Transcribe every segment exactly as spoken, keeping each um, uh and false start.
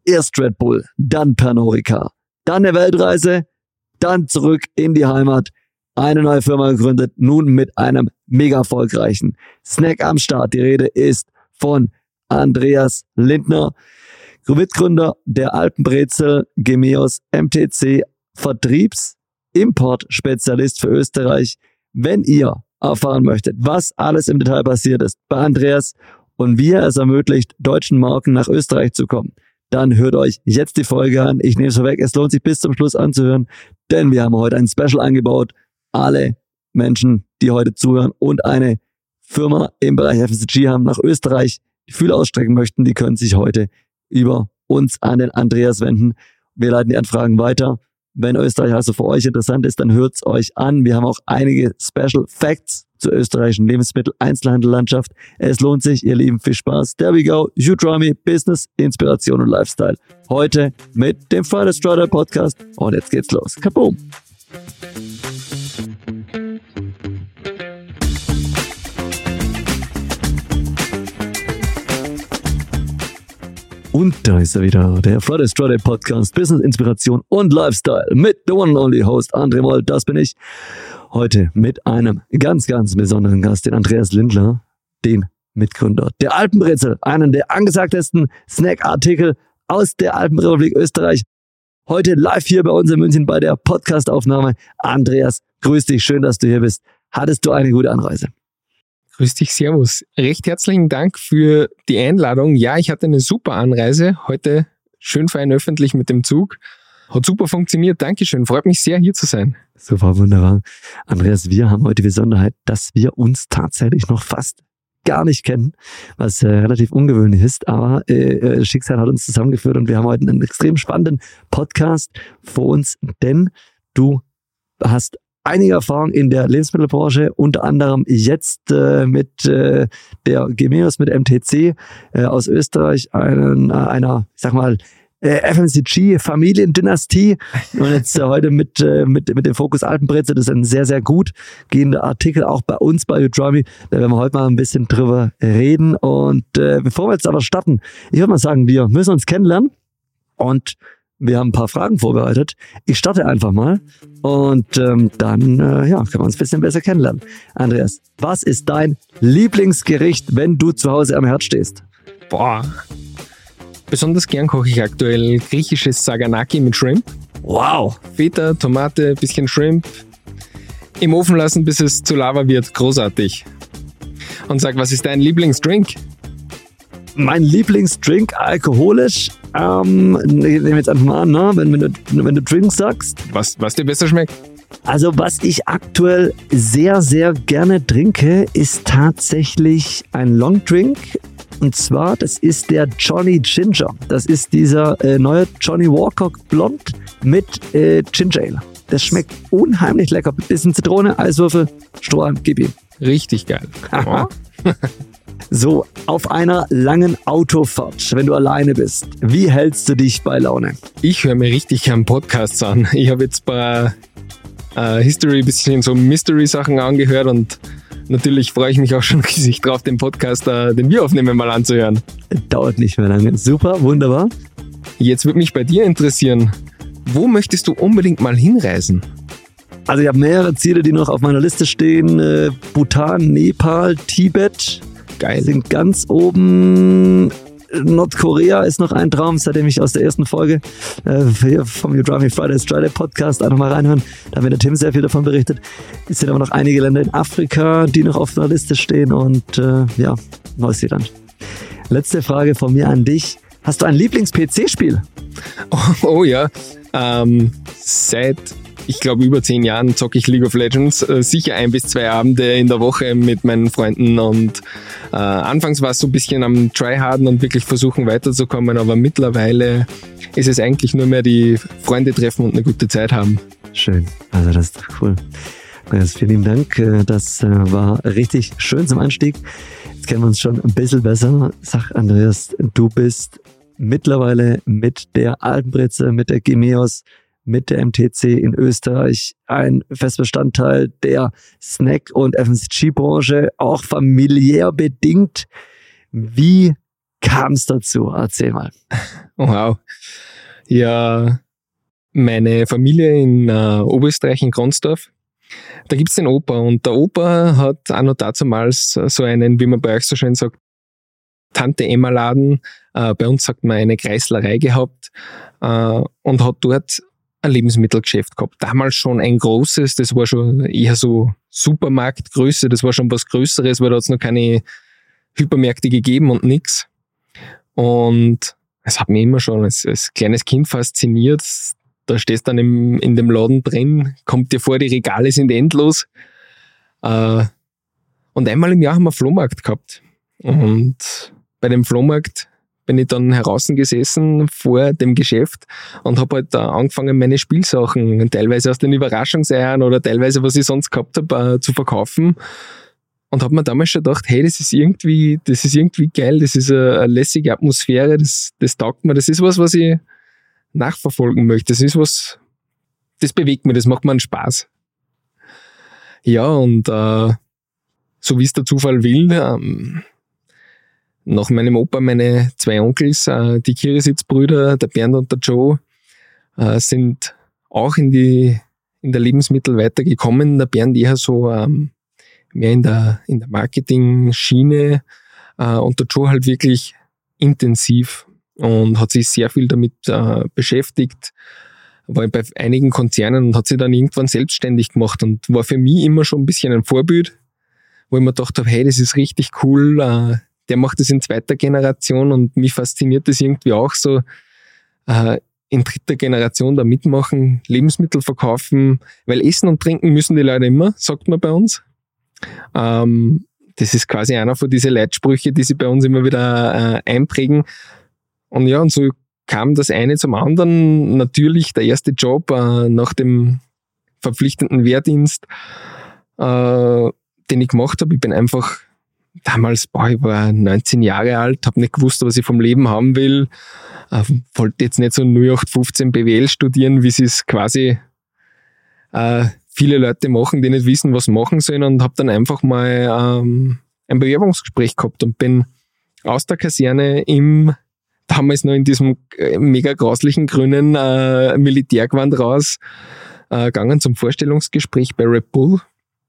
Erst Red Bull, dann Pernod Ricard, dann eine Weltreise, dann zurück in die Heimat, eine neue Firma gegründet, nun mit einem mega erfolgreichen Snack am Start. Die Rede ist von Andreas Lindner, Mitgründer der Alpenbrezel, Gemeos, M T C, Vertriebs-, Import-Spezialist für Österreich. Wenn ihr erfahren möchtet, was alles im Detail passiert ist bei Andreas und wie er es ermöglicht, deutschen Marken nach Österreich zu kommen, dann hört euch jetzt die Folge an. Ich nehme es vorweg, es lohnt sich bis zum Schluss anzuhören, denn wir haben heute ein Special eingebaut. Alle Menschen, die heute zuhören und eine Firma im Bereich F M C G haben, nach Österreich die Fühler ausstrecken möchten, die können sich heute über uns an den Andreas wenden. Wir leiten die Anfragen weiter. Wenn Österreich also für euch interessant ist, dann hört es euch an. Wir haben auch einige Special Facts zur österreichischen Lebensmittel-Einzelhandellandschaft. Es lohnt sich, ihr Lieben, viel Spaß. There we go. You Draw Me, Business, Inspiration und Lifestyle. Heute mit dem Friday Strider Podcast. Und jetzt geht's los. Kaboom! Und da ist er wieder, der Friday Strider Podcast, Business, Inspiration und Lifestyle mit the one and only Host André Moll, das bin ich. Heute mit einem ganz, ganz besonderen Gast, den Andreas Lindner, den Mitgründer der Alpenbrezel, einen der angesagtesten Snack-Artikel aus der Alpenrepublik Österreich. Heute live hier bei uns in München bei der Podcastaufnahme. Andreas, grüß dich, schön, dass du hier bist. Hattest du eine gute Anreise? Grüß dich, servus. Recht herzlichen Dank für die Einladung. Ja, ich hatte eine super Anreise. Heute schön fein öffentlich mit dem Zug. Hat super funktioniert. Dankeschön. Freut mich sehr, hier zu sein. Super, wunderbar. Andreas, wir haben heute die Besonderheit, dass wir uns tatsächlich noch fast gar nicht kennen, was äh, relativ ungewöhnlich ist, aber äh, Schicksal hat uns zusammengeführt und wir haben heute einen extrem spannenden Podcast vor uns, denn du hast einige Erfahrung in der Lebensmittelbranche, unter anderem jetzt äh, mit äh, der Gemeos, mit M T C äh, aus Österreich, einen, äh, einer, ich sag mal, äh, F M C G-Familiendynastie und jetzt äh, heute mit, äh, mit, mit dem Fokus Alpenbrezel. Das ist ein sehr, sehr gut gehender Artikel, auch bei uns bei You Draw Me. Da werden wir heute mal ein bisschen drüber reden und äh, bevor wir jetzt aber starten, ich würde mal sagen, wir müssen uns kennenlernen und wir haben ein paar Fragen vorbereitet. Ich starte einfach mal und ähm, dann äh, ja, können wir uns ein bisschen besser kennenlernen. Andreas, was ist dein Lieblingsgericht, wenn du zu Hause am Herd stehst? Boah, besonders gern koche ich aktuell griechisches Saganaki mit Shrimp. Wow. Feta, Tomate, bisschen Shrimp. Im Ofen lassen, bis es zu Lava wird. Großartig. Und sag, was ist dein Lieblingsdrink? Mein Lieblingsdrink, alkoholisch, ähm, ich nehme jetzt einfach mal an, ne? wenn, wenn, du, wenn du Drinks sagst. Was, was dir besser schmeckt? Also was ich aktuell sehr, sehr gerne trinke, ist tatsächlich ein Longdrink. Und zwar, das ist der Johnny Ginger. Das ist dieser äh, neue Johnny Walker Blond mit äh, Ginger Ale. Das schmeckt unheimlich lecker. Bisschen Zitrone, Eiswürfel, Strohhalm, gib ihm. Richtig geil. So, auf einer langen Autofahrt, wenn du alleine bist, wie hältst du dich bei Laune? Ich höre mir richtig gern Podcasts an. Ich habe jetzt ein paar äh, History, bisschen so Mystery-Sachen angehört und natürlich freue ich mich auch schon riesig drauf, den Podcast, äh, den wir aufnehmen, mal anzuhören. Dauert nicht mehr lange. Super, wunderbar. Jetzt würde mich bei dir interessieren, wo möchtest du unbedingt mal hinreisen? Also ich habe mehrere Ziele, die noch auf meiner Liste stehen. Äh, Bhutan, Nepal, Tibet. Geil. Sind ganz oben. Nordkorea ist noch ein Traum, seitdem ich aus der ersten Folge äh, vom You Draw Me Friday Strider Podcast einfach mal reinhören. Da hat mir der Tim sehr viel davon berichtet. Es sind aber noch einige Länder in Afrika, die noch auf der Liste stehen und äh, ja, Neuseeland. Letzte Frage von mir an dich. Hast du ein Lieblings-P C-Spiel? Oh, oh ja, ähm, seit ich glaube über zehn Jahren zocke ich League of Legends, äh, sicher ein bis zwei Abende in der Woche mit meinen Freunden und äh, anfangs war es so ein bisschen am Tryharden und wirklich versuchen weiterzukommen, aber mittlerweile ist es eigentlich nur mehr die Freunde treffen und eine gute Zeit haben. Schön, also das ist cool. Also vielen lieben Dank, das war richtig schön zum Einstieg. Jetzt kennen wir uns schon ein bisschen besser. Sag Andreas, du bist mittlerweile mit der Alpenbrezel, mit der Gemeos, mit der M T C in Österreich ein Festbestandteil der Snack- und F M C G-Branche, auch familiär bedingt. Wie kam es dazu? Erzähl mal. Wow. Ja, meine Familie in äh, Oberösterreich, in Kronsdorf, da gibt's den Opa und der Opa hat auch noch dazumals so einen, wie man bei euch so schön sagt, Tante-Emma-Laden, äh, bei uns sagt man eine Kreislerei gehabt äh, und hat dort ein Lebensmittelgeschäft gehabt. Damals schon ein großes, das war schon eher so Supermarktgröße, das war schon was Größeres, weil da hat's noch keine Hypermärkte gegeben und nix. Und es hat mich immer schon als, als kleines Kind fasziniert. Da stehst du dann im, in dem Laden drin, kommt dir vor, die Regale sind endlos. Äh, und einmal im Jahr haben wir einen Flohmarkt gehabt. Und bei dem Flohmarkt bin ich dann draußen gesessen vor dem Geschäft und habe halt da angefangen, meine Spielsachen, teilweise aus den Überraschungseiern oder teilweise, was ich sonst gehabt habe, äh, zu verkaufen. Und habe mir damals schon gedacht, hey, das ist irgendwie, das ist irgendwie geil, das ist eine, eine lässige Atmosphäre, das, das taugt mir, das ist was, was ich nachverfolgen möchte. Das ist was, das bewegt mich, das macht mir einen Spaß. Ja, und äh, so wie es der Zufall will, ähm, nach meinem Opa meine zwei Onkels, äh, die Kirisitz-Brüder, der Bernd und der Joe, äh, sind auch in die in der Lebensmittel weitergekommen. Der Bernd eher so ähm, mehr in der in der Marketing-Schiene äh, und der Joe halt wirklich intensiv und hat sich sehr viel damit äh, beschäftigt, war bei einigen Konzernen und hat sich dann irgendwann selbstständig gemacht und war für mich immer schon ein bisschen ein Vorbild, wo ich mir gedacht habe, hey, das ist richtig cool, äh, der macht das in zweiter Generation und mich fasziniert das irgendwie auch so, äh, in dritter Generation da mitmachen, Lebensmittel verkaufen, weil essen und trinken müssen die Leute immer, sagt man bei uns. Ähm, das ist quasi einer von diesen Leitsprüche, die sich bei uns immer wieder äh, einprägen. Und ja, und so kam das eine zum anderen. Natürlich der erste Job äh, nach dem verpflichtenden Wehrdienst, äh, den ich gemacht habe. Ich bin einfach damals, boah, ich war neunzehn Jahre alt, habe nicht gewusst, was ich vom Leben haben will. Äh, wollte jetzt nicht so null acht fünfzehn B W L studieren, wie sie es quasi äh, viele Leute machen, die nicht wissen, was machen sollen, und habe dann einfach mal ähm, ein Bewerbungsgespräch gehabt und bin aus der Kaserne im, damals noch in diesem mega grauslichen grünen äh, Militärgewand raus, äh, gegangen zum Vorstellungsgespräch bei Red Bull.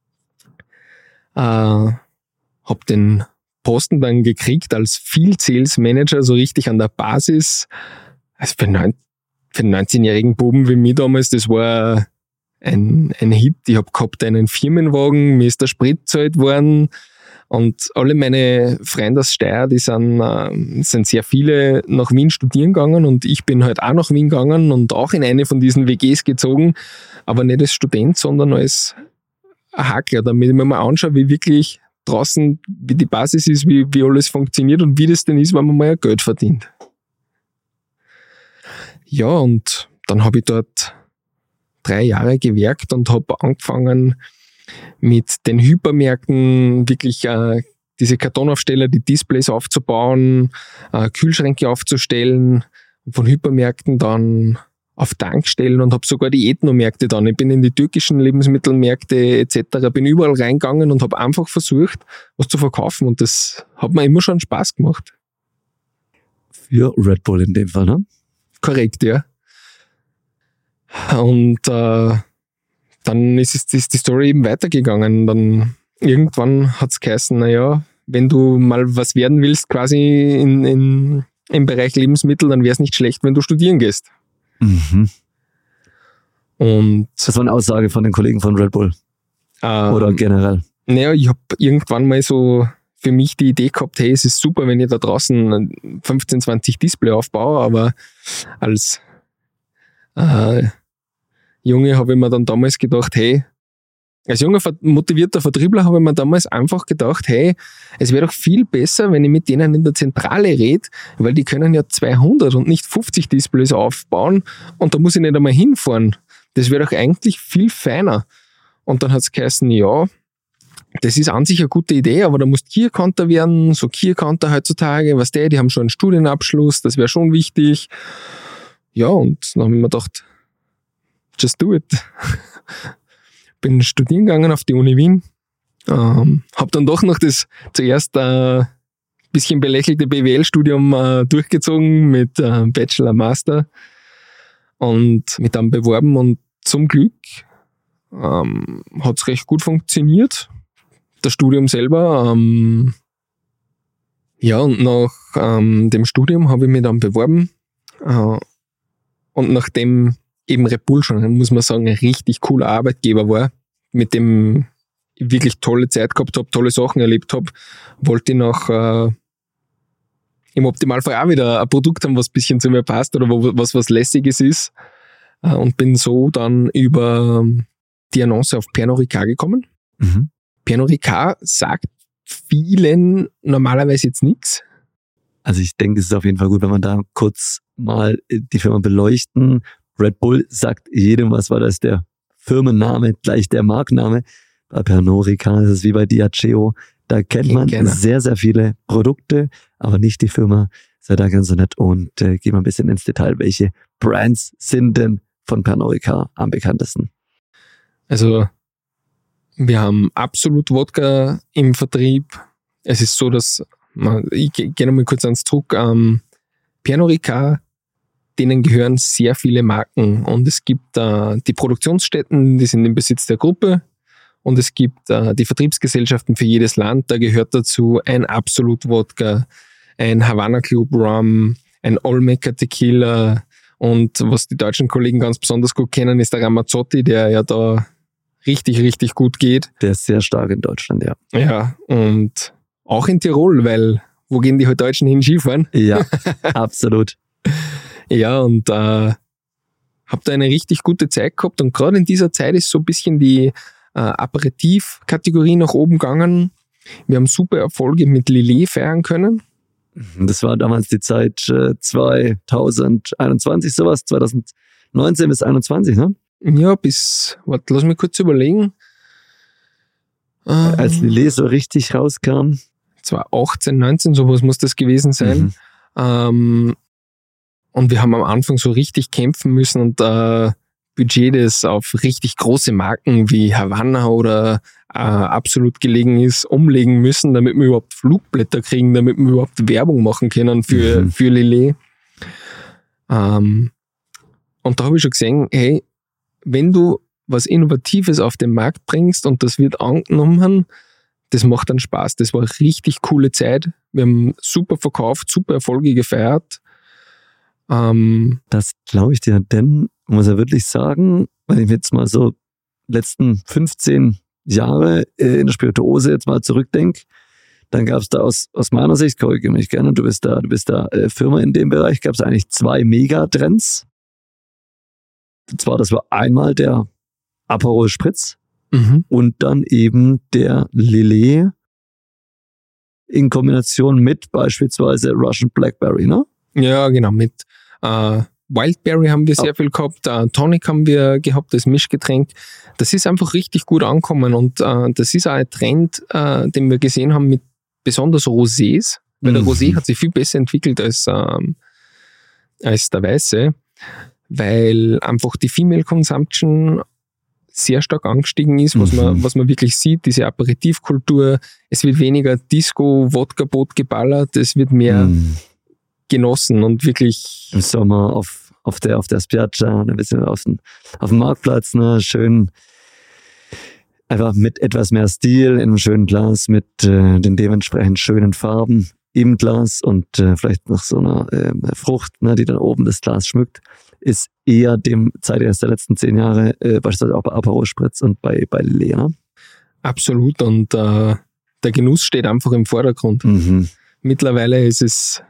Äh, hab den Posten dann gekriegt als Field Sales Manager, so richtig an der Basis. Also für, neun, für einen neunzehnjährigen Buben wie mich damals, das war ein, ein Hit. Ich hab gehabt einen Firmenwagen, mir ist der Sprit gezahlt worden und alle meine Freunde aus Steyr, die sind, äh, sind sehr viele nach Wien studieren gegangen und ich bin halt auch nach Wien gegangen und auch in eine von diesen W Gs gezogen, aber nicht als Student, sondern als Hackler, damit ich mir mal anschaue, wie wirklich draußen, wie die Basis ist, wie, wie alles funktioniert und wie das denn ist, wenn man mal Geld verdient. Ja, und dann habe ich dort drei Jahre gewerkt und habe angefangen mit den Hypermärkten wirklich äh, diese Kartonaufsteller, die Displays aufzubauen, äh, Kühlschränke aufzustellen, von Hypermärkten dann auf Tankstellen und habe sogar die Ethnomärkte dann. Ich bin in die türkischen Lebensmittelmärkte et cetera, bin überall reingegangen und habe einfach versucht, was zu verkaufen und das hat mir immer schon Spaß gemacht. Für Red Bull in dem Fall, ne? Korrekt, ja. Und äh, dann ist, es, ist die Story eben weitergegangen. Dann irgendwann hat es geheißen, naja, wenn du mal was werden willst, quasi in, in, im Bereich Lebensmittel, dann wäre es nicht schlecht, wenn du studieren gehst. Mhm. Und das war eine Aussage von den Kollegen von Red Bull. Ähm, Oder generell? Naja, ich habe irgendwann mal so für mich die Idee gehabt, hey, es ist super, wenn ich da draußen fünfzehn, zwanzig Display aufbaue, aber als äh, Junge habe ich mir dann damals gedacht, hey, als junger, motivierter Vertriebler habe ich mir damals einfach gedacht, hey, es wäre doch viel besser, wenn ich mit denen in der Zentrale rede, weil die können ja zweihundert und nicht fünfzig Displays aufbauen und da muss ich nicht einmal hinfahren. Das wäre doch eigentlich viel feiner. Und dann hat es geheißen, ja, das ist an sich eine gute Idee, aber da musst du Key-Accounter werden, so Key-Accounter heutzutage, was der, die haben schon einen Studienabschluss, das wäre schon wichtig. Ja, und dann habe ich mir gedacht, just do it. Bin studieren gegangen auf die Uni Wien, ähm, habe dann doch noch das zuerst äh, bisschen belächelte B W L-Studium äh, durchgezogen mit äh, Bachelor, Master und mich dann beworben und zum Glück ähm, hat es recht gut funktioniert. Das Studium selber. Ähm, ja, und nach ähm, dem Studium habe ich mich dann beworben. Äh, und nachdem eben Red Bull schon, muss man sagen, ein richtig cooler Arbeitgeber war, mit dem ich wirklich tolle Zeit gehabt habe, tolle Sachen erlebt habe, wollte ich nach äh, im Optimalfall auch wieder ein Produkt haben, was ein bisschen zu mir passt oder wo, was was Lässiges ist. Äh, und bin so dann über die Annonce auf Pernod Ricard gekommen. Mhm. Pernod Ricard sagt vielen normalerweise jetzt nichts. Also ich denke, es ist auf jeden Fall gut, wenn man da kurz mal die Firma beleuchten. Red Bull sagt jedem was, weil das der Firmenname, gleich der Markenname. Bei Pernod Ricard ist es wie bei Diageo. Da kennt man Kenner. sehr, sehr viele Produkte, aber nicht die Firma. Sei da ganz so nett und äh, gehen wir ein bisschen ins Detail. Welche Brands sind denn von Pernod Ricard am bekanntesten? Also wir haben Absolut Wodka im Vertrieb. Es ist so, dass, ich gehe nochmal kurz ans zurück, ähm, Pernod Ricard, denen gehören sehr viele Marken und es gibt äh, die Produktionsstätten, die sind im Besitz der Gruppe und es gibt äh, die Vertriebsgesellschaften für jedes Land, da gehört dazu ein Absolut Wodka, ein Havana Club Rum, ein Olmeca Tequila und was die deutschen Kollegen ganz besonders gut kennen, ist der Ramazzotti, der ja da richtig, richtig gut geht. Der ist sehr stark in Deutschland, ja. Ja, und auch in Tirol, weil wo gehen die halt Deutschen hin Skifahren? Ja, absolut. Ja, und äh, habe da eine richtig gute Zeit gehabt und gerade in dieser Zeit ist so ein bisschen die äh, Aperitif-Kategorie nach oben gegangen. Wir haben super Erfolge mit Lillet feiern können. Das war damals die Zeit äh, zwanzig einundzwanzig, sowas, zwanzig neunzehn bis einundzwanzig, ne? Ja, bis, warte, lass mich kurz überlegen. Ähm, Als Lillet so richtig rauskam. zwanzig achtzehn, neunzehn, sowas muss das gewesen sein. Mhm. Ähm, und wir haben am Anfang so richtig kämpfen müssen und äh, Budget, das auf richtig große Marken wie Havanna oder äh, Absolut gelegen ist, umlegen müssen, damit wir überhaupt Flugblätter kriegen, damit wir überhaupt Werbung machen können für, Mhm. für Lillet. Ähm, und da habe ich schon gesehen, hey, wenn du was Innovatives auf den Markt bringst und das wird angenommen, das macht dann Spaß. Das war eine richtig coole Zeit. Wir haben super verkauft, super Erfolge gefeiert. Ähm, Das glaube ich dir, denn, muss er wirklich sagen, wenn ich mir jetzt mal so letzten fünfzehn Jahre äh, in der Spirituose jetzt mal zurückdenke, dann gab es da aus, aus meiner Sicht, korrigiere mich gerne, du bist da, du bist da äh, Firma in dem Bereich, gab es eigentlich zwei Megatrends. Und zwar, das war einmal der Aperol Spritz mhm. und dann eben der Lillet in Kombination mit beispielsweise Russian Blackberry, ne? Ja, genau. Mit äh, Wildberry haben wir sehr Oh. viel gehabt, äh, Tonic haben wir gehabt, das Mischgetränk. Das ist einfach richtig gut angekommen und äh, das ist auch ein Trend, äh, den wir gesehen haben mit besonders Rosés, weil der Mhm. Rosé hat sich viel besser entwickelt als, ähm, als der Weiße, weil einfach die Female Consumption sehr stark angestiegen ist, was, Mhm. man, was man wirklich sieht, diese Aperitivkultur. Es wird weniger Disco, Wodka-Boot geballert, es wird mehr Mhm. genossen und wirklich, Im Sommer auf, auf der, auf der Spiaggia, ein bisschen auf dem, auf dem Marktplatz, ne, schön, einfach mit etwas mehr Stil, in einem schönen Glas, mit äh, den dementsprechend schönen Farben im Glas und äh, vielleicht noch so einer äh, Frucht, ne, die dann oben das Glas schmückt, ist eher dem Zeitgeist der letzten zehn Jahre, äh, beispielsweise auch bei Aperol Spritz und bei, bei Lillet, ne? absolut. Und äh, der Genuss steht einfach im Vordergrund. Mhm. Mittlerweile ist es,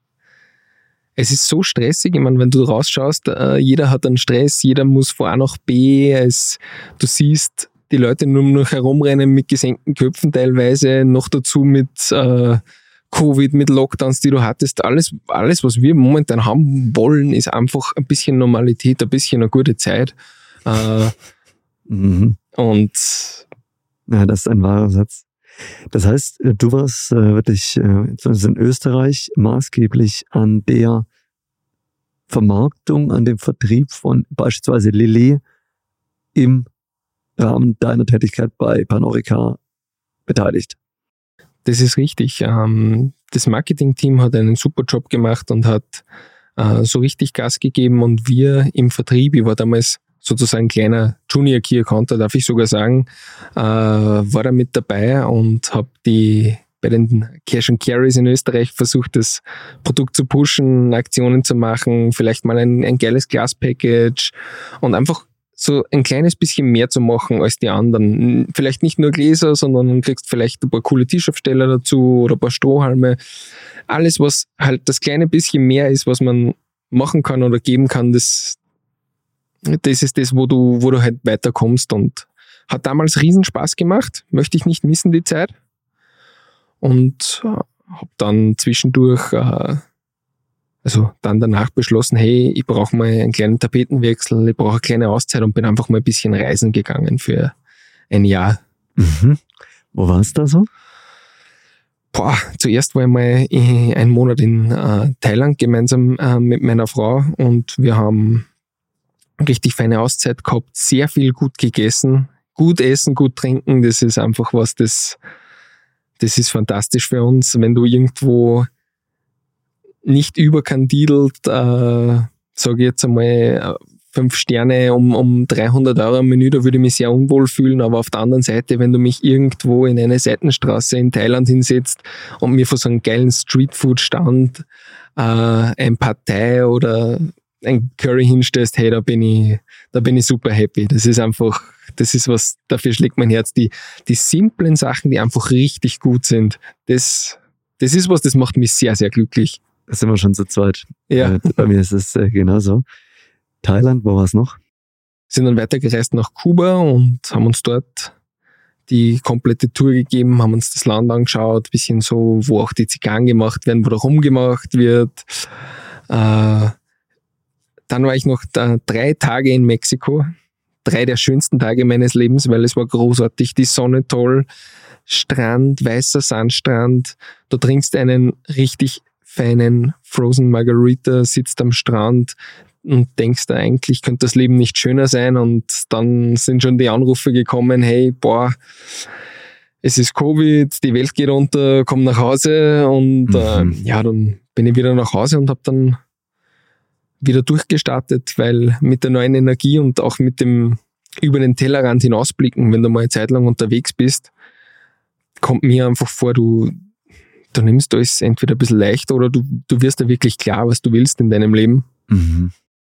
es ist so stressig. Ich meine, wenn du rausschaust, äh, jeder hat einen Stress, jeder muss von A nach B. Es, du siehst die Leute nur noch herumrennen mit gesenkten Köpfen teilweise, noch dazu mit äh, Covid, mit Lockdowns, die du hattest. Alles, alles, was wir momentan haben wollen, ist einfach ein bisschen Normalität, ein bisschen eine gute Zeit. Äh, Mhm. und Ja, das ist ein wahrer Satz. Das heißt, du warst äh, wirklich äh, zumindest in Österreich maßgeblich an der Vermarktung, an dem Vertrieb von beispielsweise Lillet im Rahmen deiner Tätigkeit bei Pernod Ricard beteiligt. Das ist richtig. Ähm, das Marketing-Team hat einen super Job gemacht und hat äh, so richtig Gas gegeben und wir im Vertrieb, ich war damals sozusagen kleiner Junior Key Accounter, darf ich sogar sagen, äh, war da mit dabei und habe die bei den Cash and Carries in Österreich versucht, das Produkt zu pushen, Aktionen zu machen, vielleicht mal ein, ein geiles Glas-Package und einfach so ein kleines bisschen mehr zu machen als die anderen. Vielleicht nicht nur Gläser, sondern du kriegst vielleicht ein paar coole Tischabsteller dazu oder ein paar Strohhalme. Alles, was halt das kleine bisschen mehr ist, was man machen kann oder geben kann, das, das ist das, wo du, wo du halt weiterkommst und hat damals riesen Spaß gemacht. Möchte ich nicht missen, die Zeit. Und äh, habe dann zwischendurch, äh, also dann danach beschlossen, hey, ich brauche mal einen kleinen Tapetenwechsel, ich brauche eine kleine Auszeit und bin einfach mal ein bisschen reisen gegangen für ein Jahr. Mhm. Wo warst du da so? Boah, zuerst war ich mal einen Monat in äh, Thailand gemeinsam äh, mit meiner Frau und wir haben richtig feine Auszeit gehabt, sehr viel gut gegessen, gut essen, gut trinken, das ist einfach was, das Das ist fantastisch für uns, wenn du irgendwo nicht überkandidelt, äh, sage ich jetzt einmal, fünf Sterne um, um dreihundert Euro am Menü, da würde ich mich sehr unwohl fühlen, aber auf der anderen Seite, wenn du mich irgendwo in eine Seitenstraße in Thailand hinsetzt und mir vor so einem geilen Streetfood-Stand äh, ein Partei oder ein Curry hinstellst, hey, da bin ich, da bin ich super happy. Das ist einfach, das ist was, dafür schlägt mein Herz. Die, die simplen Sachen, die einfach richtig gut sind, das, das ist was, das macht mich sehr, sehr glücklich. Da sind wir schon zu zweit. Ja. Äh, bei mir ist es äh, genauso. Thailand, wo war es noch? Sind dann weitergereist nach Kuba und haben uns dort die komplette Tour gegeben, haben uns das Land angeschaut, bisschen so, wo auch die Zigarren gemacht werden, wo da rumgemacht wird. Äh, Dann war ich noch da drei Tage in Mexiko. Drei der schönsten Tage meines Lebens, weil es war großartig. Die Sonne toll, Strand, weißer Sandstrand. Du trinkst einen richtig feinen Frozen Margarita, sitzt am Strand und denkst da, eigentlich könnte das Leben nicht schöner sein. Und dann sind schon die Anrufe gekommen, hey, boah, es ist Covid, die Welt geht unter, komm nach Hause. Und mhm. äh, ja, dann bin ich wieder nach Hause und habe dann wieder durchgestartet, weil mit der neuen Energie und auch mit dem über den Tellerrand hinausblicken, wenn du mal eine Zeit lang unterwegs bist, kommt mir einfach vor, du, du nimmst alles entweder ein bisschen leichter oder du, du wirst da wirklich klar, was du willst in deinem Leben. Mhm.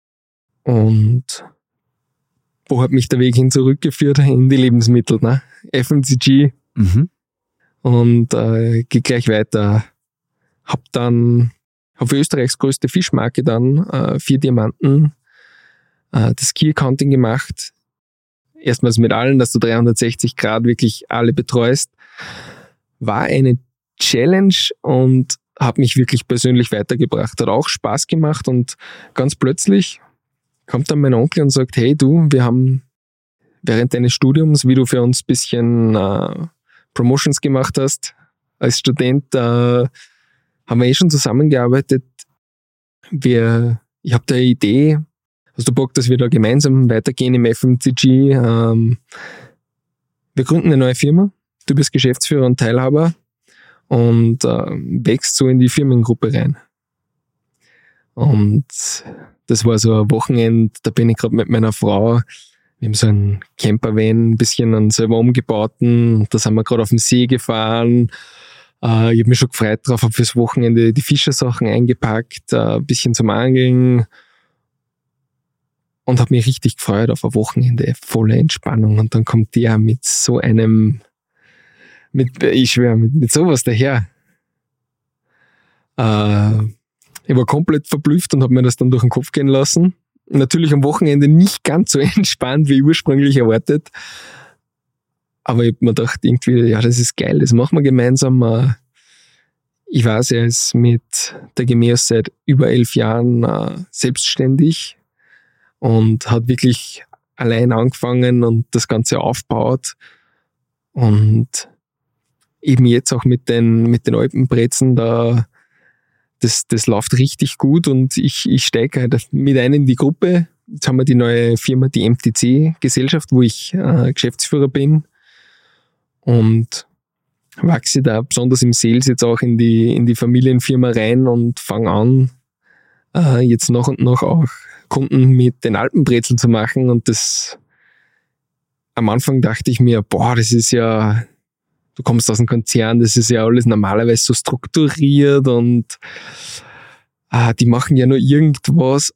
Und wo hat mich der Weg hin zurückgeführt? In die Lebensmittel, ne? F M C G. Mhm. Und äh, gehe gleich weiter. Hab dann Habe für Österreichs größte Fischmarke dann äh, vier Diamanten äh, das Key Accounting gemacht. Erstmals mit allen, dass du dreihundertsechzig Grad wirklich alle betreust. War eine Challenge und hat mich wirklich persönlich weitergebracht. Hat auch Spaß gemacht und ganz plötzlich kommt dann mein Onkel und sagt, hey du, wir haben während deines Studiums, wie du für uns ein bisschen äh, Promotions gemacht hast, als Student, äh, haben wir eh schon zusammengearbeitet. Wir, ich habe da eine Idee. Hast du Bock, dass wir da gemeinsam weitergehen im F M C G? Ähm, wir gründen eine neue Firma. Du bist Geschäftsführer und Teilhaber und äh, wächst so in die Firmengruppe rein. Und das war so ein Wochenende, da bin ich gerade mit meiner Frau, wir haben so einen Campervan, ein bisschen einen selber umgebauten, da sind wir gerade auf dem See gefahren. Uh, ich habe mich schon gefreut drauf, habe fürs Wochenende die Fischersachen eingepackt, uh, ein bisschen zum Angeln und habe mich richtig gefreut auf ein Wochenende, volle Entspannung. Und dann kommt der mit so einem, mit, ich schwöre, mit, mit sowas daher. Uh, ich war komplett verblüfft und habe mir das dann durch den Kopf gehen lassen. Natürlich am Wochenende nicht ganz so entspannt wie ursprünglich erwartet. Aber ich habe mir gedacht, irgendwie, ja, das ist geil, das machen wir gemeinsam. Ich weiß, er ist mit der Gemeos seit über elf Jahren selbstständig und hat wirklich allein angefangen und das Ganze aufgebaut. Und eben jetzt auch mit den, mit den Alpenbrezen, da, das, das läuft richtig gut und ich, ich steige halt mit ein in die Gruppe. Jetzt haben wir die neue Firma, die M T C-Gesellschaft, wo ich äh, Geschäftsführer bin. Und wachse da besonders im Sales jetzt auch in die, in die Familienfirma rein und fange an, äh, jetzt nach und nach auch Kunden mit den Alpenbrezeln zu machen. Und das am Anfang dachte ich mir, boah, das ist ja, du kommst aus einem Konzern, das ist ja alles normalerweise so strukturiert und ah, die machen ja nur irgendwas.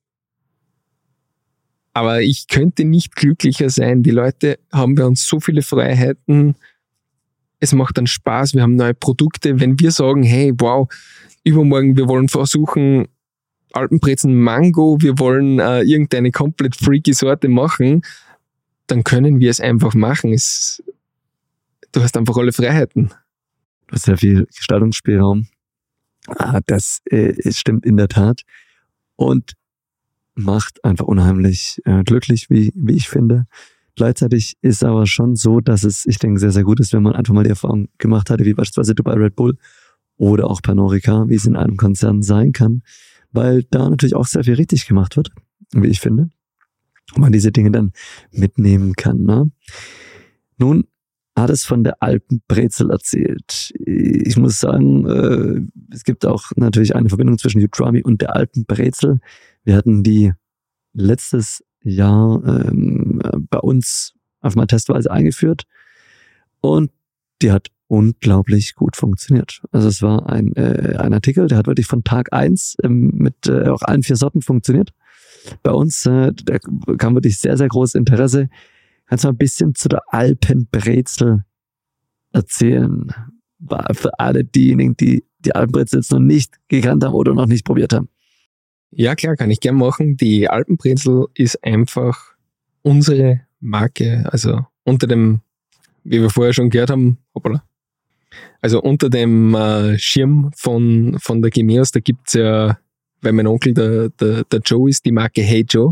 Aber ich könnte nicht glücklicher sein. Die Leute haben bei uns so viele Freiheiten. Es macht dann Spaß. Wir haben neue Produkte. Wenn wir sagen, hey, wow, übermorgen, wir wollen versuchen, Alpenbrezeln Mango, wir wollen äh, irgendeine komplett freaky Sorte machen, dann können wir es einfach machen. Es, du hast einfach alle Freiheiten. Du hast sehr viel Gestaltungsspielraum. Ah, das äh, stimmt in der Tat. Und macht einfach unheimlich äh, glücklich, wie, wie ich finde. Gleichzeitig ist aber schon so, dass es, ich denke, sehr, sehr gut ist, wenn man einfach mal die Erfahrung gemacht hatte, wie beispielsweise du bei Red Bull oder auch Pernod Ricard, wie es in einem Konzern sein kann, weil da natürlich auch sehr viel richtig gemacht wird, wie ich finde, und man diese Dinge dann mitnehmen kann. Ne? Nun hat es von der Alpenbrezel erzählt. Ich muss sagen, äh, es gibt auch natürlich eine Verbindung zwischen Utrami und der Alpenbrezel. Wir hatten die letztes Jahr ähm, bei uns einfach mal testweise eingeführt und die hat unglaublich gut funktioniert. Also es war ein, äh, ein Artikel, der hat wirklich von Tag eins ähm, mit äh, auch allen vier Sorten funktioniert. Bei uns äh, da kam wirklich sehr, sehr großes Interesse. Kannst du mal ein bisschen zu der Alpenbrezel erzählen? Für alle diejenigen, die die Alpenbrezel jetzt noch nicht gekannt haben oder noch nicht probiert haben. Ja, klar, kann ich gern machen. Die Alpenbrezel ist einfach unsere Marke. Also unter dem, wie wir vorher schon gehört haben, hoppala. Also unter dem äh, Schirm von, von der Gemeos, da gibt's ja, weil mein Onkel der, der, der Joe ist, die Marke Hey Joe.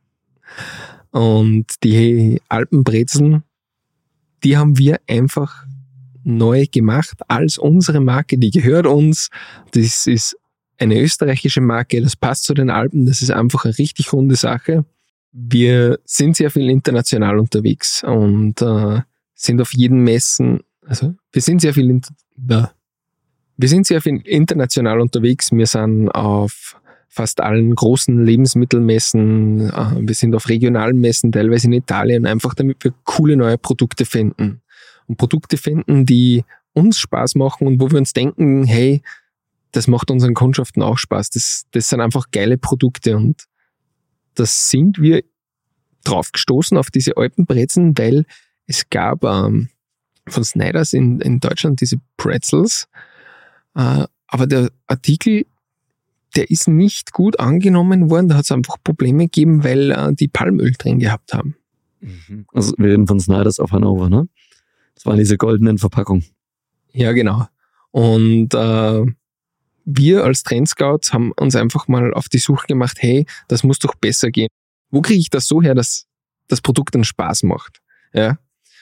Und die Alpenbrezeln, die haben wir einfach neu gemacht als unsere Marke. Die gehört uns. Das ist eine österreichische Marke, das passt zu den Alpen, das ist einfach eine richtig runde Sache. Wir sind sehr viel international unterwegs und äh, sind auf jeden Messen, also wir sind sehr viel, ja, wir sind sehr viel international unterwegs. Wir sind auf fast allen großen Lebensmittelmessen, äh, wir sind auf regionalen Messen, teilweise in Italien, einfach damit wir coole neue Produkte finden. Und Produkte finden, die uns Spaß machen und wo wir uns denken, hey, das macht unseren Kundschaften auch Spaß. Das, das sind einfach geile Produkte und das sind wir drauf gestoßen auf diese Alpenbrezeln, weil es gab ähm, von Snyder's in, in Deutschland diese Pretzels, äh, aber der Artikel, der ist nicht gut angenommen worden, da hat es einfach Probleme gegeben, weil äh, die Palmöl drin gehabt haben. Also wir reden von Snyder's auf Hannover, ne? Das waren diese goldenen Verpackungen. Ja, genau. Und äh, wir als Trendscouts haben uns einfach mal auf die Suche gemacht, hey, das muss doch besser gehen. Wo kriege ich das so her, dass das Produkt dann Spaß macht? Ja.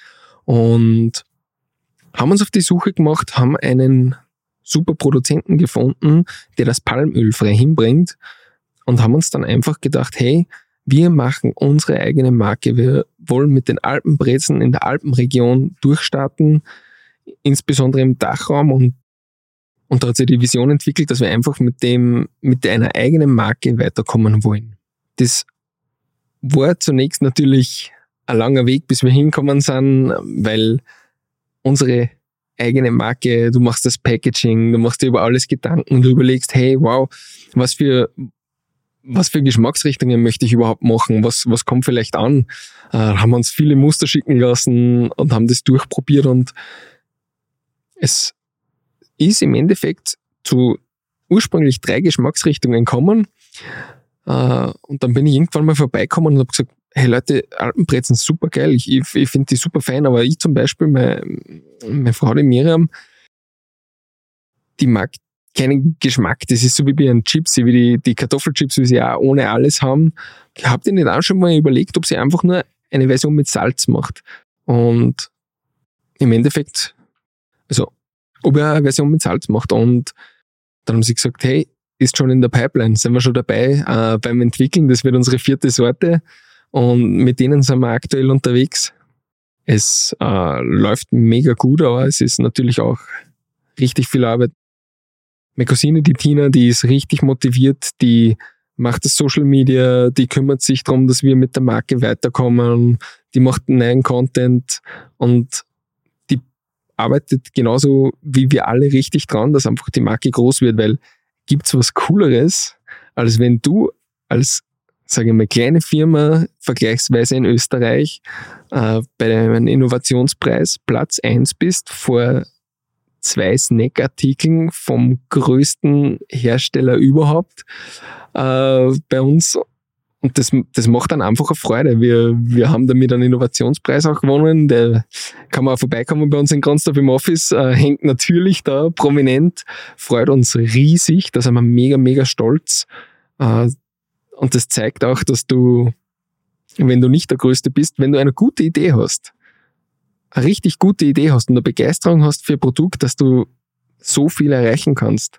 Und haben uns auf die Suche gemacht, haben einen super Produzenten gefunden, der das Palmöl frei hinbringt und haben uns dann einfach gedacht, hey, wir machen unsere eigene Marke. Wir wollen mit den Alpenbrezeln in der Alpenregion durchstarten, insbesondere im Dachraum und Und da hat sich die Vision entwickelt, dass wir einfach mit dem, mit einer eigenen Marke weiterkommen wollen. Das war zunächst natürlich ein langer Weg, bis wir hinkommen sind, weil unsere eigene Marke, du machst das Packaging, du machst dir über alles Gedanken, du überlegst, hey, wow, was für, was für Geschmacksrichtungen möchte ich überhaupt machen, was, was kommt vielleicht an? Äh, haben uns viele Muster schicken lassen und haben das durchprobiert und es ist im Endeffekt zu ursprünglich drei Geschmacksrichtungen kommen. Äh, und dann bin ich irgendwann mal vorbeigekommen und habe gesagt, hey Leute, Alpenbrezeln sind super geil, ich, ich, ich finde die super fein, aber ich zum Beispiel, meine, meine Frau, die Miriam, die mag keinen Geschmack. Das ist so wie bei den Chips, wie die, die Kartoffelchips, wie sie auch ohne alles haben. Habt ihr nicht auch schon mal überlegt, ob sie einfach nur eine Version mit Salz macht? Und im Endeffekt, also ob er eine Version mit Salz macht. Und dann haben sie gesagt, hey, ist schon in der Pipeline, sind wir schon dabei äh, beim Entwickeln, das wird unsere vierte Sorte und mit denen sind wir aktuell unterwegs. Es äh, läuft mega gut, aber es ist natürlich auch richtig viel Arbeit. Meine Cousine, die Tina, die ist richtig motiviert, die macht das Social Media, die kümmert sich darum, dass wir mit der Marke weiterkommen, die macht neuen Content und die arbeitet genauso wie wir alle richtig dran, dass einfach die Marke groß wird, weil gibt's was Cooleres, als wenn du als, sage ich mal, kleine Firma vergleichsweise in Österreich äh, bei einem Innovationspreis Platz eins bist vor zwei Snackartikeln vom größten Hersteller überhaupt äh, bei uns. Und das, das macht dann einfach eine Freude. Wir, wir haben damit einen Innovationspreis auch gewonnen. Der kann man auch vorbeikommen bei uns in Gronsdorf im Office. Äh, hängt natürlich da prominent. Freut uns riesig. Da sind wir mega, mega stolz. Äh, und das zeigt auch, dass du, wenn du nicht der Größte bist, wenn du eine gute Idee hast, eine richtig gute Idee hast und eine Begeisterung hast für ein Produkt, dass du so viel erreichen kannst.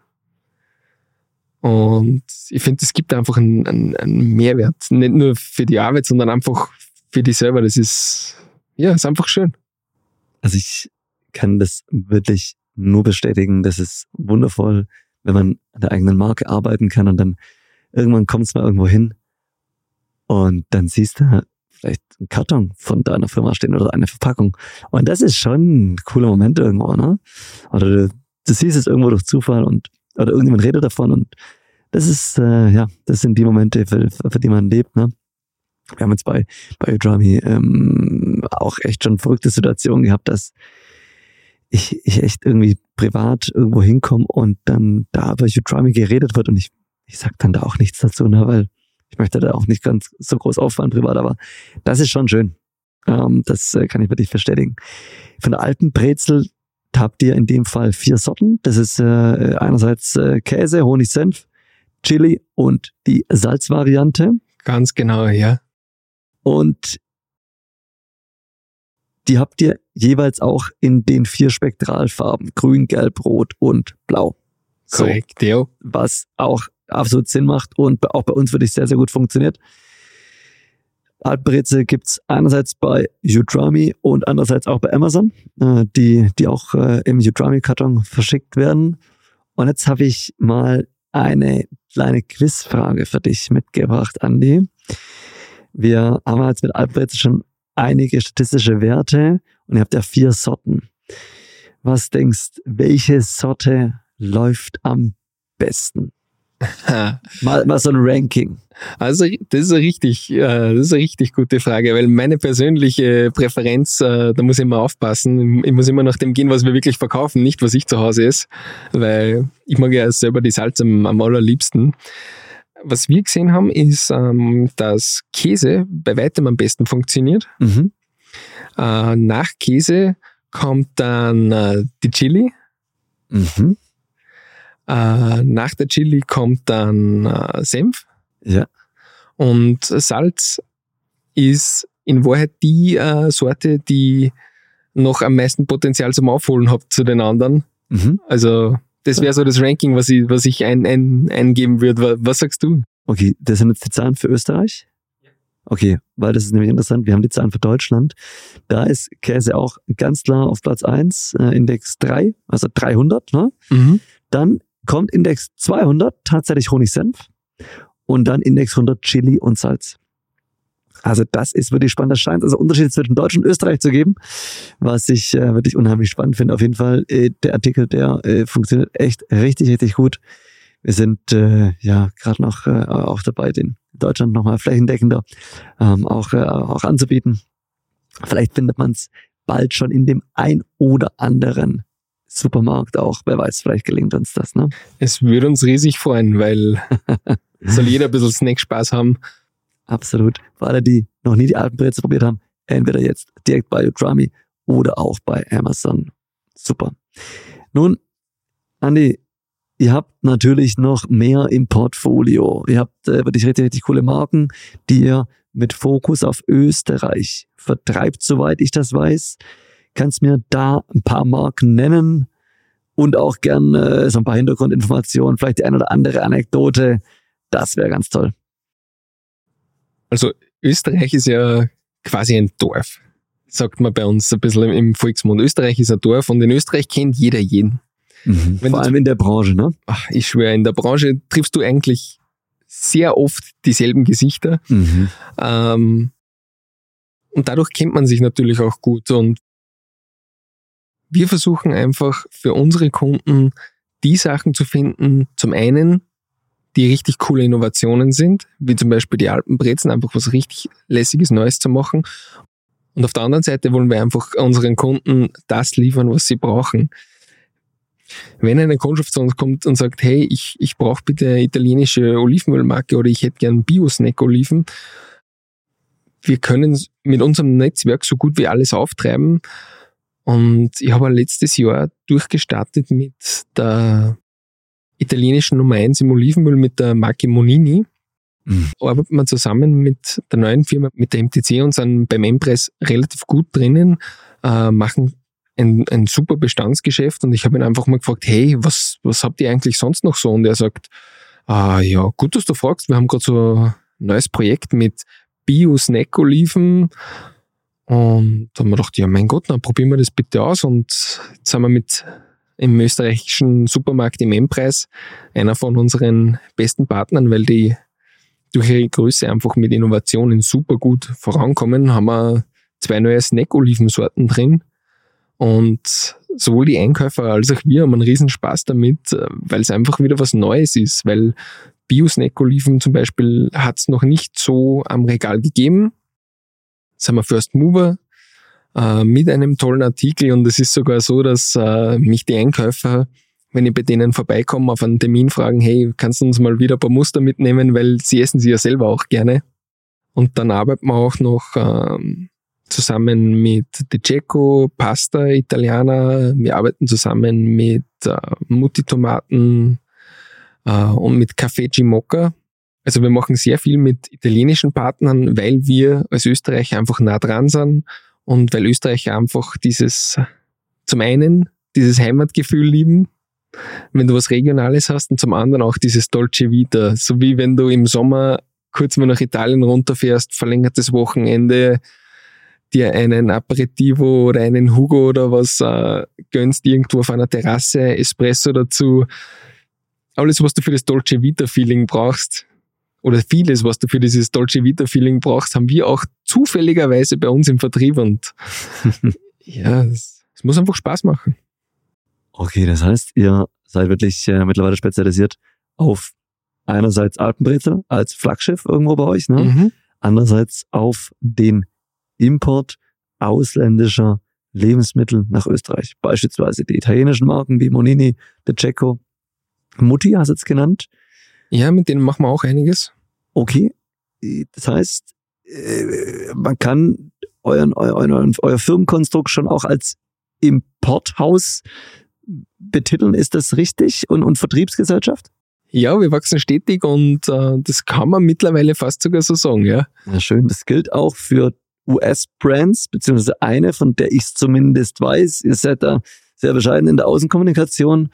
Und ich finde, es gibt einfach einen, einen, einen Mehrwert. Nicht nur für die Arbeit, sondern einfach für dich selber. Das ist, ja, ist einfach schön. Also ich kann das wirklich nur bestätigen. Das ist wundervoll, wenn man an der eigenen Marke arbeiten kann und dann irgendwann kommt es mal irgendwo hin und dann siehst du vielleicht einen Karton von deiner Firma stehen oder eine Verpackung. Und das ist schon ein cooler Moment irgendwo, ne? Oder du, du siehst es irgendwo durch Zufall und oder irgendjemand redet davon und das ist, äh, ja, das sind die Momente, für, für die man lebt, ne? Wir haben jetzt bei, bei Udemy ähm, auch echt schon verrückte Situationen gehabt, dass ich, ich echt irgendwie privat irgendwo hinkomme und dann da über Udemy geredet wird und ich, ich sag dann da auch nichts dazu, ne? Weil ich möchte da auch nicht ganz so groß auffallen privat, aber das ist schon schön. Ähm, das äh, kann ich wirklich bestätigen. Von der alten Brezel habt ihr in dem Fall vier Sorten. Das ist äh, einerseits äh, Käse, Honig, Senf, Chili und die Salzvariante. Ganz genau, ja. Und die habt ihr jeweils auch in den vier Spektralfarben. Grün, Gelb, Rot und Blau. So, korrekt, ja. was auch absolut Sinn macht und auch bei uns wirklich sehr, sehr gut funktioniert. Altbrezel gibt's einerseits bei Udemy und andererseits auch bei Amazon, äh, die, die auch äh, im Udemy-Karton verschickt werden. Und jetzt habe ich mal eine kleine Quizfrage für dich mitgebracht, Andi. Wir haben jetzt mit Altbrezel schon einige statistische Werte und ihr habt ja vier Sorten. Was denkst, welche Sorte läuft am besten? mal, mal so ein Ranking. Also das ist eine richtig, äh, das ist eine richtig gute Frage, weil meine persönliche Präferenz, äh, da muss ich immer aufpassen. Ich muss immer nach dem gehen, was wir wirklich verkaufen, nicht was ich zu Hause esse, weil ich mag ja selber die Salz am, am allerliebsten. Was wir gesehen haben, ist, ähm, dass Käse bei weitem am besten funktioniert. Mhm. Äh, nach Käse kommt dann äh, die Chili. Mhm. Äh, nach der Chili kommt dann äh, Senf. Ja. Und Salz ist in Wahrheit die äh, Sorte, die noch am meisten Potenzial zum Aufholen hat zu den anderen. Mhm. Also das wäre so das Ranking, was ich, was ich ein, ein, eingeben würde. Was sagst du? Okay, das sind jetzt die Zahlen für Österreich? Okay, weil das ist nämlich interessant. Wir haben die Zahlen für Deutschland. Da ist Käse auch ganz klar auf Platz eins, äh, Index drei, also dreihundert. Ne? Mhm. Dann kommt Index zweihundert, tatsächlich Honig-Senf. Und dann Index hundert, Chili und Salz. Also das ist wirklich spannend. Das scheint also Unterschiede zwischen Deutsch und Österreich zu geben, was ich äh, wirklich unheimlich spannend finde. Auf jeden Fall, äh, der Artikel, der äh, funktioniert echt richtig, richtig gut. Wir sind äh, ja gerade noch äh, auch dabei, den Deutschland nochmal flächendeckender ähm, auch, äh, auch anzubieten. Vielleicht findet man es bald schon in dem ein oder anderen Supermarkt auch. Wer weiß, vielleicht gelingt uns das. Ne? Es würde uns riesig freuen, weil soll jeder ein bisschen Snack-Spaß haben. Absolut. Für alle, die noch nie die Alpenbrezel probiert haben, entweder jetzt direkt bei Udemy oder auch bei Amazon. Super. Nun, Andi, ihr habt natürlich noch mehr im Portfolio. Ihr habt äh, wirklich richtig, richtig coole Marken, die ihr mit Fokus auf Österreich vertreibt, soweit ich das weiß. Kannst mir da ein paar Marken nennen und auch gern äh, so ein paar Hintergrundinformationen, vielleicht die eine oder andere Anekdote. Das wäre ganz toll. Also Österreich ist ja quasi ein Dorf. sagt man bei uns ein bisschen im Volksmund. Österreich ist ein Dorf und in Österreich kennt jeder jeden. Mhm. Vor allem in der Branche, ne? Ach, ich schwöre, in der Branche triffst du eigentlich sehr oft dieselben Gesichter. Mhm. Ähm, und dadurch kennt man sich natürlich auch gut. Und wir versuchen einfach für unsere Kunden die Sachen zu finden, zum einen, die richtig coole Innovationen sind, wie zum Beispiel die Alpenbrezeln, einfach was richtig lässiges Neues zu machen. Und auf der anderen Seite wollen wir einfach unseren Kunden das liefern, was sie brauchen. Wenn eine Kundschaft zu uns kommt und sagt, hey, ich, ich brauche bitte eine italienische Olivenölmarke oder ich hätte gern Bio-Snack-Oliven, wir können mit unserem Netzwerk so gut wie alles auftreiben. Und ich habe letztes Jahr durchgestartet mit der italienischen Nummer eins im Olivenöl mit der Marke Monini. Mhm. Arbeiten wir zusammen mit der neuen Firma, mit der M T C und sind beim M-Preis relativ gut drinnen, äh, machen ein, ein super Bestandsgeschäft und ich habe ihn einfach mal gefragt, hey, was, was habt ihr eigentlich sonst noch so? Und er sagt, ah, ja, gut, dass du fragst, wir haben gerade so ein neues Projekt mit Bio-Snack-Oliven. Und da haben wir gedacht, ja mein Gott, dann probieren wir das bitte aus. Und jetzt sind wir mit im österreichischen Supermarkt im M-Preis einer von unseren besten Partnern, weil die durch ihre Größe einfach mit Innovationen super gut vorankommen, haben wir zwei neue Snack-Olivensorten drin. Und sowohl die Einkäufer als auch wir haben einen riesen Spaß damit, weil es einfach wieder was Neues ist, weil Bio-Snack-Oliven zum Beispiel hat es noch nicht so am Regal gegeben. Sind wir First Mover äh, mit einem tollen Artikel und es ist sogar so, dass äh, mich die Einkäufer, wenn ich bei denen vorbeikomme, auf einen Termin fragen, hey, kannst du uns mal wieder ein paar Muster mitnehmen, weil sie essen sie ja selber auch gerne. Und dann arbeiten wir auch noch ähm, zusammen mit De Cecco, Pasta Italiana, wir arbeiten zusammen mit äh, Mutti-Tomaten äh, und mit Café Gimocca. Also wir machen sehr viel mit italienischen Partnern, weil wir als Österreicher einfach nah dran sind und weil Österreicher einfach dieses, zum einen dieses Heimatgefühl lieben, wenn du was Regionales hast und zum anderen auch dieses Dolce Vita. So wie wenn du im Sommer kurz mal nach Italien runterfährst, verlängertes Wochenende, dir einen Aperitivo oder einen Hugo oder was äh, gönnst irgendwo auf einer Terrasse, Espresso dazu. Alles, was du für das Dolce Vita-Feeling brauchst, oder vieles, was du für dieses Dolce Vita-Feeling brauchst, haben wir auch zufälligerweise bei uns im Vertrieb und ja, es, es muss einfach Spaß machen. Okay, das heißt, ihr seid wirklich äh, mittlerweile spezialisiert auf einerseits Alpenbrezel als Flaggschiff irgendwo bei euch, ne? Mhm. Andererseits auf den Import ausländischer Lebensmittel nach Österreich. Beispielsweise die italienischen Marken wie Monini, De Cecco, Mutti hast du jetzt genannt. Ja, mit denen machen wir auch einiges. Okay, das heißt, man kann euren, euren, euer Firmenkonstrukt schon auch als Importhaus betiteln, ist das richtig? Und, und Vertriebsgesellschaft? Ja, wir wachsen stetig und äh, das kann man mittlerweile fast sogar so sagen, ja. Ja, schön. Das gilt auch für U S-Brands, beziehungsweise eine, von der ich es zumindest weiß. Ihr seid da sehr bescheiden in der Außenkommunikation.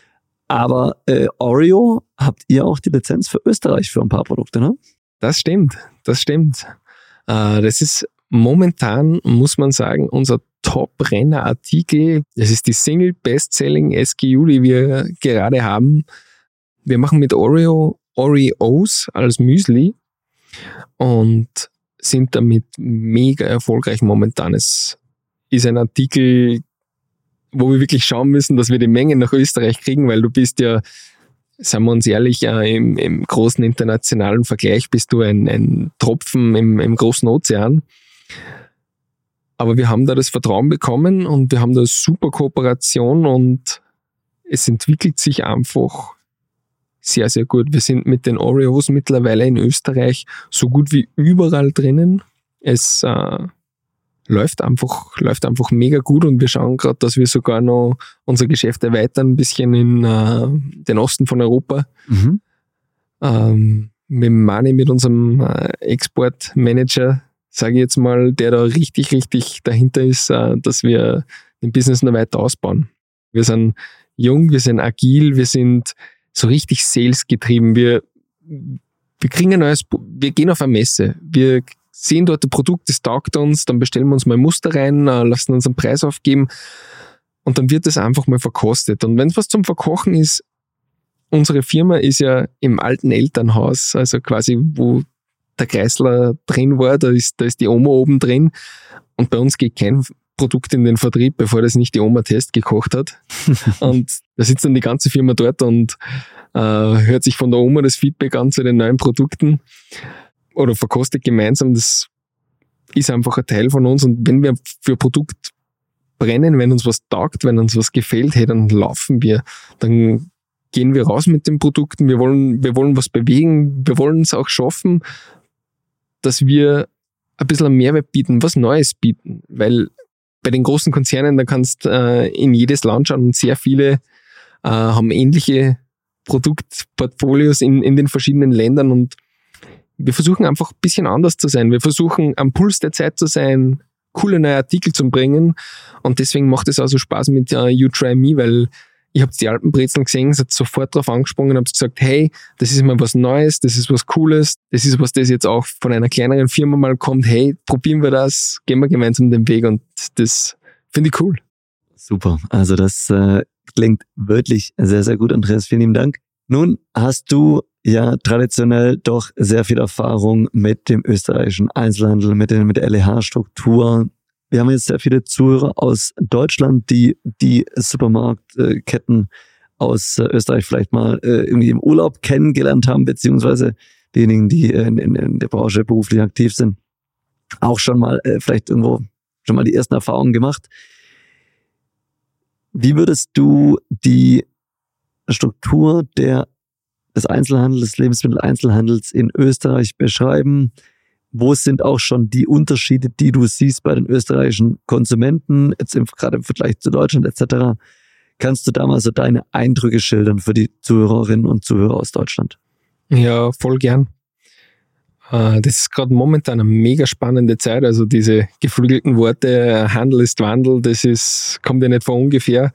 Aber äh, Oreo habt ihr auch die Lizenz für Österreich für ein paar Produkte, ne? Das stimmt, das stimmt. Äh, das ist momentan, muss man sagen, unser Top-Renner-Artikel. Das ist die Single-Best-Selling S K U, die wir gerade haben. Wir machen mit Oreo Oreos als Müsli und sind damit mega erfolgreich momentan. Es ist ein Artikel, wo wir wirklich schauen müssen, dass wir die Mengen nach Österreich kriegen, weil du bist ja, seien wir uns ehrlich, äh, im, im großen internationalen Vergleich bist du ein, ein Tropfen im, im großen Ozean. Aber wir haben da das Vertrauen bekommen und wir haben da eine super Kooperation und es entwickelt sich einfach sehr, sehr gut. Wir sind mit den Oreos mittlerweile in Österreich so gut wie überall drinnen. Es äh, läuft einfach, läuft einfach mega gut und wir schauen gerade, dass wir sogar noch unser Geschäft erweitern, ein bisschen in äh, den Osten von Europa. Mhm. Ähm, mit Mani, mit unserem äh, Exportmanager, sage ich jetzt mal, der da richtig, richtig dahinter ist, äh, dass wir den Business noch weiter ausbauen. Wir sind jung, wir sind agil, wir sind so richtig salesgetrieben. Wir, wir kriegen ein neues, wir gehen auf eine Messe, wir sehen dort ein Produkt, das taugt uns, dann bestellen wir uns mal ein Muster rein, äh, lassen uns einen Preis aufgeben und dann wird das einfach mal verkostet. Und wenn es was zum Verkochen ist, unsere Firma ist ja im alten Elternhaus, also quasi wo der Kreisler drin war, da ist, da ist die Oma oben drin und bei uns geht kein Produkt in den Vertrieb, bevor das nicht die Oma Test gekocht hat. Und da sitzt dann die ganze Firma dort und äh, hört sich von der Oma das Feedback an zu den neuen Produkten oder verkostet gemeinsam. Das ist einfach ein Teil von uns und wenn wir für ein Produkt brennen, wenn uns was taugt, wenn uns was gefällt, hey, dann laufen wir, dann gehen wir raus mit den Produkten, wir wollen, wir wollen was bewegen, wir wollen es auch schaffen, dass wir ein bisschen einen Mehrwert bieten, was Neues bieten, weil bei den großen Konzernen, da kannst du äh, in jedes Land schauen und sehr viele äh, haben ähnliche Produktportfolios in, in den verschiedenen Ländern und wir versuchen einfach ein bisschen anders zu sein. Wir versuchen am Puls der Zeit zu sein, coole neue Artikel zu bringen und deswegen macht es auch so Spaß mit uh, You Try Me, weil ich habe die Alpenbrezeln gesehen, seid sofort drauf angesprungen und habe gesagt, hey, das ist mal was Neues, das ist was Cooles, das ist was, das jetzt auch von einer kleineren Firma mal kommt, hey, probieren wir das, gehen wir gemeinsam den Weg und das finde ich cool. Super, also das äh, klingt wirklich sehr, sehr gut, Andreas, vielen lieben Dank. Nun hast du ja traditionell doch sehr viel Erfahrung mit dem österreichischen Einzelhandel, mit, den, mit der L E H-Struktur. Wir haben jetzt sehr viele Zuhörer aus Deutschland, die die Supermarktketten aus Österreich vielleicht mal irgendwie im Urlaub kennengelernt haben, beziehungsweise diejenigen, die in, in, in der Branche beruflich aktiv sind, auch schon mal vielleicht irgendwo schon mal die ersten Erfahrungen gemacht. Wie würdest du die Struktur der, des Einzelhandels, des Lebensmitteleinzelhandels in Österreich beschreiben? Wo sind auch schon die Unterschiede, die du siehst bei den österreichischen Konsumenten, jetzt im, gerade im Vergleich zu Deutschland et cetera? Kannst du da mal so deine Eindrücke schildern für die Zuhörerinnen und Zuhörer aus Deutschland? Ja, voll gern. Das ist gerade momentan eine mega spannende Zeit. Also diese geflügelten Worte, Handel ist Wandel, das ist, kommt ja nicht von ungefähr.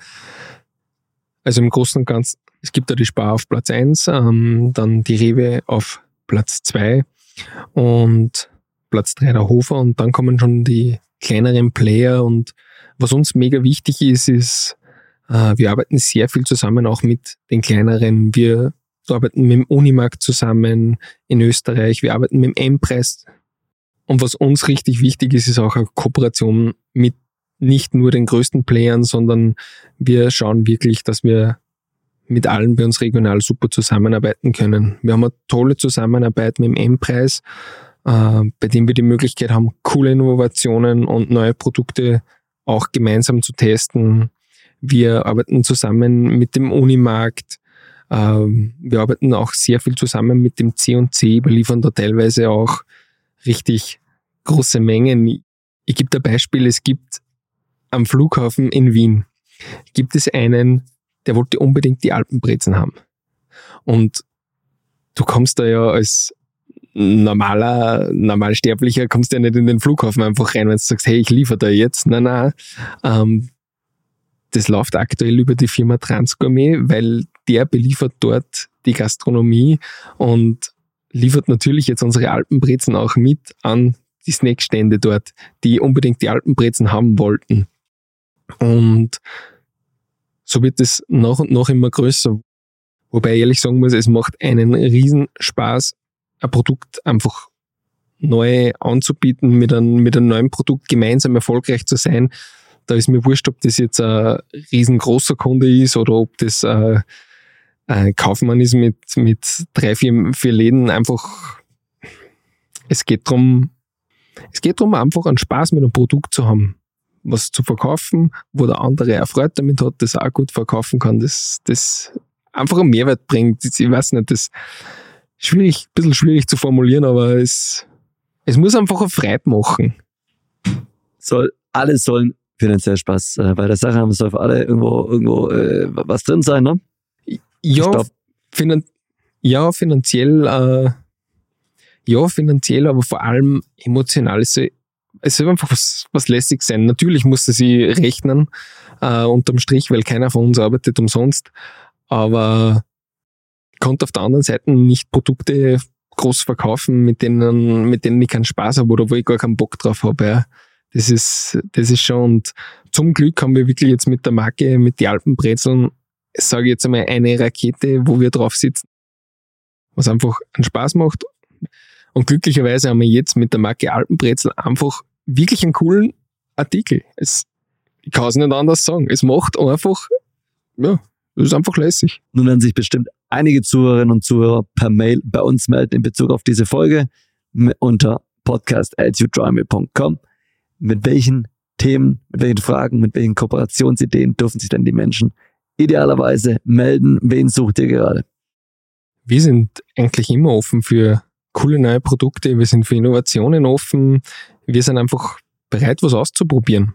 Also im Großen und Ganzen, es gibt da die Spar auf Platz eins, ähm, dann die Rewe auf Platz zwei und Platz drei der Hofer und dann kommen schon die kleineren Player und was uns mega wichtig ist, ist, äh, wir arbeiten sehr viel zusammen auch mit den kleineren. Wir arbeiten mit dem Unimarkt zusammen in Österreich, wir arbeiten mit dem M-Preis und was uns richtig wichtig ist, ist auch eine Kooperation mit nicht nur den größten Playern, sondern wir schauen wirklich, dass wir mit allen bei uns regional super zusammenarbeiten können. Wir haben eine tolle Zusammenarbeit mit dem M-Preis, äh, bei dem wir die Möglichkeit haben, coole Innovationen und neue Produkte auch gemeinsam zu testen. Wir arbeiten zusammen mit dem Unimarkt. Äh, wir arbeiten auch sehr viel zusammen mit dem C und C, wir liefern da teilweise auch richtig große Mengen. Ich gebe da Beispiel, es gibt am Flughafen in Wien, gibt es einen, der wollte unbedingt die Alpenbrezen haben. Und du kommst da ja als normaler, Normalsterblicher, kommst ja nicht in den Flughafen einfach rein, wenn du sagst, hey, ich liefere da jetzt. Nein, nein. Ähm, das läuft aktuell über die Firma Transgourmet, weil der beliefert dort die Gastronomie und liefert natürlich jetzt unsere Alpenbrezen auch mit an die Snackstände dort, die unbedingt die Alpenbrezen haben wollten. Und so wird es nach und nach immer größer. Wobei ich ehrlich sagen muss, es macht einen riesen Spaß, ein Produkt einfach neu anzubieten, mit einem, mit einem neuen Produkt gemeinsam erfolgreich zu sein. Da ist mir wurscht, ob das jetzt ein riesengroßer Kunde ist oder ob das ein, ein Kaufmann ist mit, mit drei, vier, vier Läden. Einfach, es geht darum, es geht darum, einfach einen Spaß mit einem Produkt zu haben, was zu verkaufen, wo der andere erfreut damit hat, das auch gut verkaufen kann, das, das einfach einen Mehrwert bringt. Ich weiß nicht, das ist schwierig, ein bisschen schwierig zu formulieren, aber es, es muss einfach eine Freude machen. Soll, alle sollen finanziell Spaß äh, bei der Sache haben, es soll für alle irgendwo, irgendwo äh, was drin sein, ne? Ja, finan- ja finanziell, äh, ja, finanziell, aber vor allem emotional. Es soll, es soll einfach was, was lässig sein. Natürlich muss es sich rechnen, äh, unterm Strich, weil keiner von uns arbeitet umsonst. Aber ich konnte auf der anderen Seite nicht Produkte groß verkaufen, mit denen, mit denen ich keinen Spaß habe oder wo ich gar keinen Bock drauf habe. Ja. Das ist, das ist schon, und zum Glück haben wir wirklich jetzt mit der Marke, mit die Alpenbrezeln, sage ich jetzt einmal, eine Rakete, wo wir drauf sitzen, was einfach einen Spaß macht. Und glücklicherweise haben wir jetzt mit der Marke Alpenbrezel einfach wirklich einen coolen Artikel. Es, ich kann es nicht anders sagen. Es macht einfach, ja, es ist einfach lässig. Nun werden sich bestimmt einige Zuhörerinnen und Zuhörer per Mail bei uns melden in Bezug auf diese Folge unter podcast at you drive me dot com. Mit welchen Themen, mit welchen Fragen, mit welchen Kooperationsideen dürfen sich denn die Menschen idealerweise melden? Wen sucht ihr gerade? Wir sind eigentlich immer offen für coole neue Produkte, wir sind für Innovationen offen, wir sind einfach bereit, was auszuprobieren.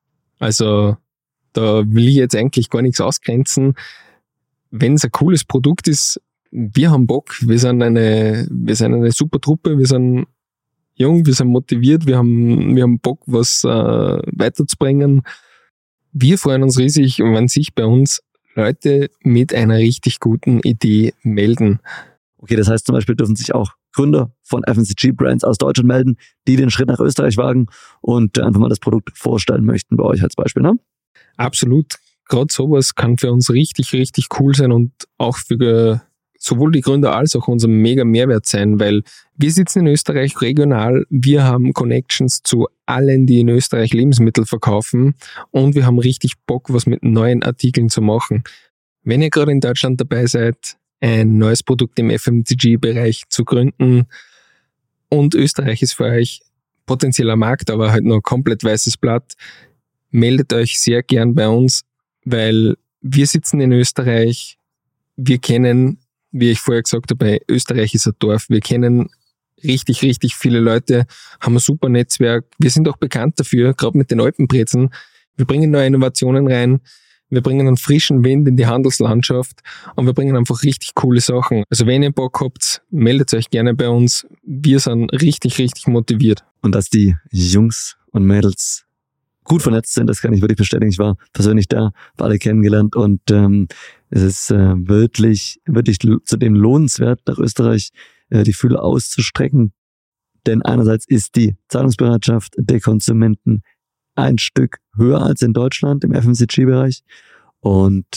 Also da will ich jetzt eigentlich gar nichts ausgrenzen. Wenn es ein cooles Produkt ist, wir haben Bock, wir sind eine, wir sind eine super Truppe, wir sind jung, wir sind motiviert, wir haben, wir haben Bock, was äh, weiterzubringen. Wir freuen uns riesig, wenn sich bei uns Leute mit einer richtig guten Idee melden. Okay, das heißt zum Beispiel dürfen sich auch Gründer von F M C G-Brands aus Deutschland melden, die den Schritt nach Österreich wagen und einfach mal das Produkt vorstellen möchten bei euch als Beispiel, ne? Absolut. Gerade sowas kann für uns richtig, richtig cool sein und auch für sowohl die Gründer als auch unser mega Mehrwert sein, weil wir sitzen in Österreich regional, wir haben Connections zu allen, die in Österreich Lebensmittel verkaufen und wir haben richtig Bock, was mit neuen Artikeln zu machen. Wenn ihr gerade in Deutschland dabei seid, ein neues Produkt im F M C G-Bereich zu gründen und Österreich ist für euch potenzieller Markt, aber halt noch komplett weißes Blatt, meldet euch sehr gern bei uns, weil wir sitzen in Österreich, wir kennen, wie ich vorher gesagt habe, Österreich ist ein Dorf, wir kennen richtig, richtig viele Leute, haben ein super Netzwerk, wir sind auch bekannt dafür, gerade mit den Alpenbrezeln, wir bringen neue Innovationen rein, wir bringen einen frischen Wind in die Handelslandschaft und wir bringen einfach richtig coole Sachen. Also wenn ihr Bock habt, meldet euch gerne bei uns. Wir sind richtig, richtig motiviert. Und dass die Jungs und Mädels gut vernetzt sind, das kann ich wirklich bestätigen. Ich war persönlich da, habe alle kennengelernt und ähm, es ist äh, wirklich, wirklich zudem lohnenswert, nach Österreich äh, die Fühler auszustrecken. Denn einerseits ist die Zahlungsbereitschaft der Konsumenten ein Stück höher als in Deutschland im F M C G-Bereich und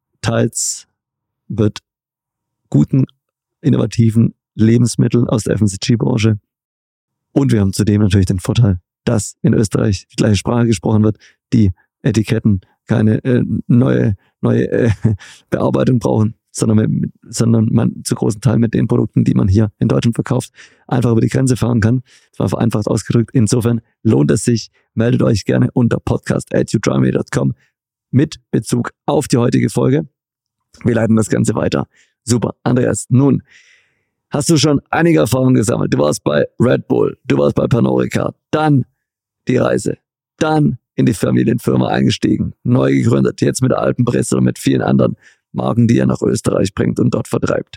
teils wird guten, innovativen Lebensmitteln aus der F M C G-Branche und wir haben zudem natürlich den Vorteil, dass in Österreich die gleiche Sprache gesprochen wird, die Etiketten keine äh, neue, neue äh, Bearbeitung brauchen, sondern, mit, sondern man zu großen Teil mit den Produkten, die man hier in Deutschland verkauft, einfach über die Grenze fahren kann. Das war vereinfacht ausgedrückt. Insofern lohnt es sich. Meldet euch gerne unter podcast at you drive me dot com mit Bezug auf die heutige Folge. Wir leiten das Ganze weiter. Super. Andreas, nun hast du schon einige Erfahrungen gesammelt. Du warst bei Red Bull, du warst bei Pernod Ricard, dann die Reise, dann in die Familienfirma eingestiegen, neu gegründet, jetzt mit Alpenbrezel und mit vielen anderen Marken, die er nach Österreich bringt und dort vertreibt.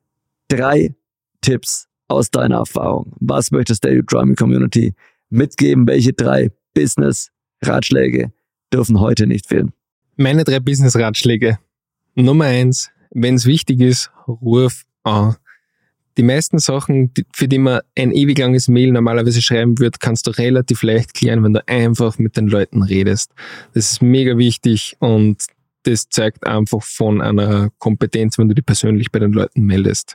Drei Tipps aus deiner Erfahrung. Was möchtest der You Drive Me Community mitgeben? Welche drei Business-Ratschläge dürfen heute nicht fehlen? Meine drei Business-Ratschläge. Nummer eins, wenn es wichtig ist, ruf an. Die meisten Sachen, für die man ein ewig langes Mail normalerweise schreiben wird, kannst du relativ leicht klären, wenn du einfach mit den Leuten redest. Das ist mega wichtig und das zeigt einfach von einer Kompetenz, wenn du dich persönlich bei den Leuten meldest.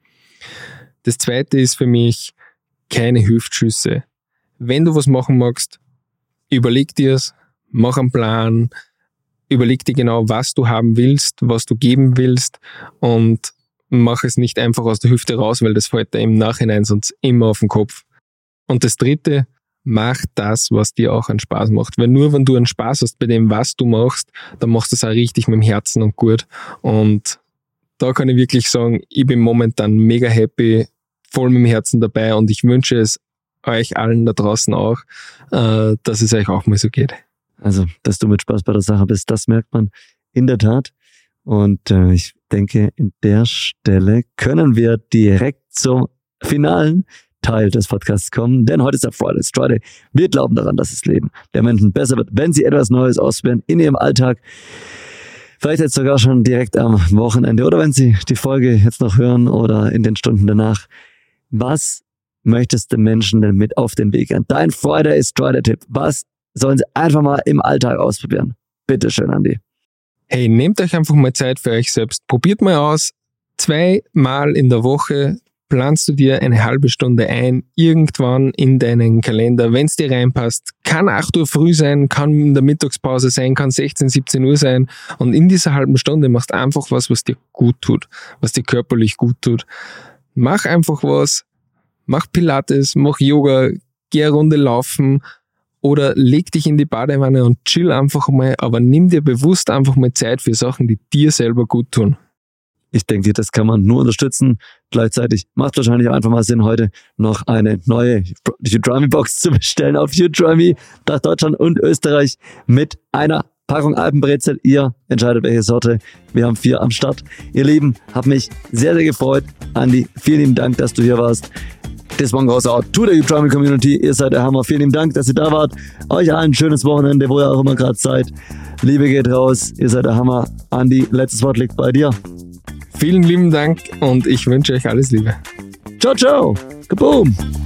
Das zweite ist für mich keine Hüftschüsse. Wenn du was machen magst, überleg dir's, mach einen Plan, überleg dir genau, was du haben willst, was du geben willst und mach es nicht einfach aus der Hüfte raus, weil das fällt dir im Nachhinein sonst immer auf den Kopf. Und das dritte, mach das, was dir auch einen Spaß macht. Weil nur wenn du einen Spaß hast bei dem, was du machst, dann machst du es auch richtig mit dem Herzen und gut. Und da kann ich wirklich sagen, ich bin momentan mega happy, voll mit dem Herzen dabei und ich wünsche es euch allen da draußen auch, äh, dass es euch auch mal so geht. Also, dass du mit Spaß bei der Sache bist, das merkt man in der Tat. Und äh, ich denke, in der Stelle können wir direkt zum finalen Teil des Podcasts kommen, denn heute ist der Fridays Friday. Wir glauben daran, dass das Leben der Menschen besser wird, wenn sie etwas Neues ausprobieren in ihrem Alltag. Vielleicht jetzt sogar schon direkt am Wochenende oder wenn sie die Folge jetzt noch hören oder in den Stunden danach. was möchtest du Menschen denn mit auf den Weg geben? Dein Friday is Friday-Tipp. Was sollen sie einfach mal im Alltag ausprobieren? Bitte schön, Andi. Hey, nehmt euch einfach mal Zeit für euch selbst. Probiert mal aus. Zweimal in der Woche planst du dir eine halbe Stunde ein, irgendwann in deinen Kalender, wenn es dir reinpasst. Kann acht Uhr früh sein, kann in der Mittagspause sein, kann sechzehn, siebzehn Uhr sein. Und in dieser halben Stunde machst du einfach was, was dir gut tut, was dir körperlich gut tut. Mach einfach was, mach Pilates, mach Yoga, geh eine Runde laufen oder leg dich in die Badewanne und chill einfach mal, aber nimm dir bewusst einfach mal Zeit für Sachen, die dir selber gut tun. Ich denke, das kann man nur unterstützen. Gleichzeitig macht wahrscheinlich auch einfach mal Sinn, heute noch eine neue Udemy-Box zu bestellen auf Udemy nach Deutschland und Österreich mit einer Packung Alpenbrezel. Ihr entscheidet, welche Sorte. Wir haben vier am Start. Ihr Lieben, hat mich sehr, sehr gefreut. Andi, vielen lieben Dank, dass du hier warst. Das war ein großer Out to der Udemy Community. Ihr seid der Hammer. Vielen lieben Dank, dass ihr da wart. Euch allen ein schönes Wochenende, wo ihr auch immer gerade seid. Liebe geht raus. Ihr seid der Hammer. Andi, letztes Wort liegt bei dir. Vielen lieben Dank und ich wünsche euch alles Liebe. Ciao, ciao. Kaboom.